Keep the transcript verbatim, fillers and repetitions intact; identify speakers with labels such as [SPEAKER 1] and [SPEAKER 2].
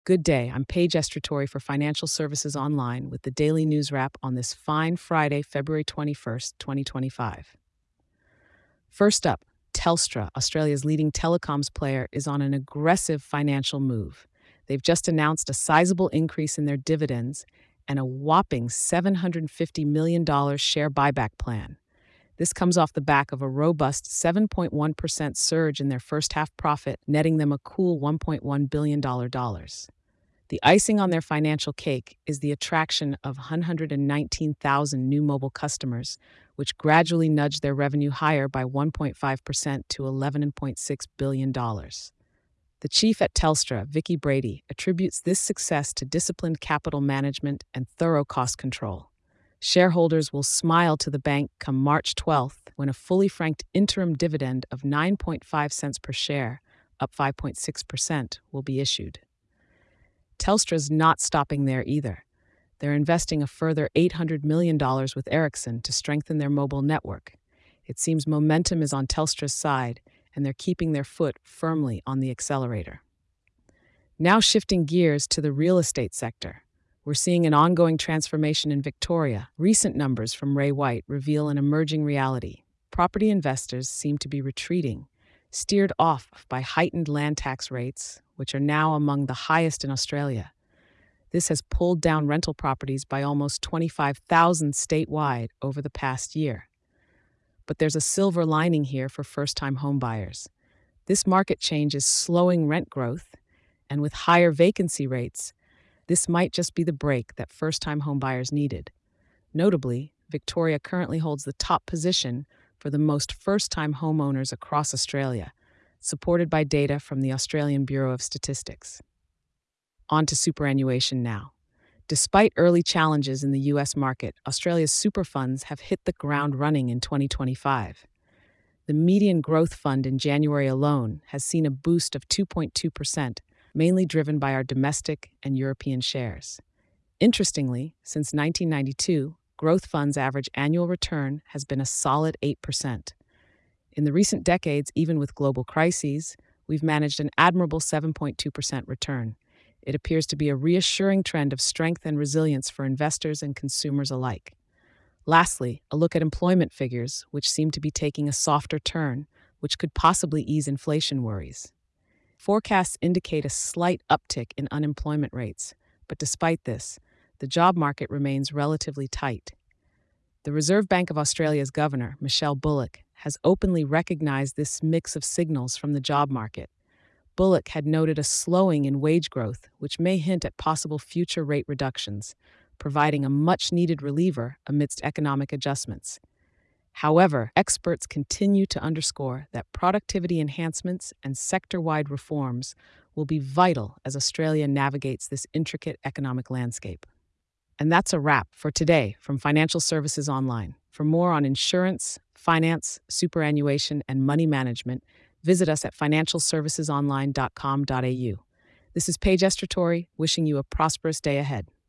[SPEAKER 1] Good day. I'm Paige Estratori for Financial Services Online with the daily news wrap on this fine Friday, February twenty-first, twenty twenty-five. First up, Telstra, Australia's leading telecoms player, is on an aggressive financial move. They've just announced a sizable increase in their dividends and a whopping seven hundred fifty million dollars share buyback plan. This comes off the back of a robust seven point one percent surge in their first half profit, netting them a cool one point one billion dollars. The icing on their financial cake is the attraction of one hundred nineteen thousand new mobile customers, which gradually nudged their revenue higher by one point five percent to eleven point six billion dollars. The chief at Telstra, Vicky Brady, attributes this success to disciplined capital management and thorough cost control. Shareholders will smile to the bank come March twelfth when a fully franked interim dividend of nine point five cents per share, up five point six percent, will be issued. Telstra's not stopping there either. They're investing a further eight hundred million dollars with Ericsson to strengthen their mobile network. It seems momentum is on Telstra's side, and they're keeping their foot firmly on the accelerator. Now shifting gears to the real estate sector. We're seeing an ongoing transformation in Victoria. Recent numbers from Ray White reveal an emerging reality. Property investors seem to be retreating, steered off by heightened land tax rates, which are now among the highest in Australia. This has pulled down rental properties by almost twenty-five thousand statewide over the past year. But there's a silver lining here for first-time homebuyers. This market change is slowing rent growth, and with higher vacancy rates, this might just be the break that first-time homebuyers needed. Notably, Victoria currently holds the top position for the most first-time homeowners across Australia, supported by data from the Australian Bureau of Statistics. On to superannuation now. Despite early challenges in the U S market, Australia's super funds have hit the ground running in twenty twenty-five. The median growth fund in January alone has seen a boost of two point two percent, mainly driven by our domestic and European shares. Interestingly, since nineteen ninety-two, growth funds' average annual return has been a solid eight percent. In the recent decades, even with global crises, we've managed an admirable seven point two percent return. It appears to be a reassuring trend of strength and resilience for investors and consumers alike. Lastly, a look at employment figures, which seem to be taking a softer turn, which could possibly ease inflation worries. Forecasts indicate a slight uptick in unemployment rates, but despite this, the job market remains relatively tight. The Reserve Bank of Australia's governor, Michelle Bullock, has openly recognized this mix of signals from the job market. Bullock had noted a slowing in wage growth, which may hint at possible future rate reductions, providing a much-needed reliever amidst economic adjustments. However, experts continue to underscore that productivity enhancements and sector-wide reforms will be vital as Australia navigates this intricate economic landscape. And that's a wrap for today from Financial Services Online. For more on insurance, finance, superannuation, and money management, visit us at financial services online dot com dot a u. This is Paige Estratori, wishing you a prosperous day ahead.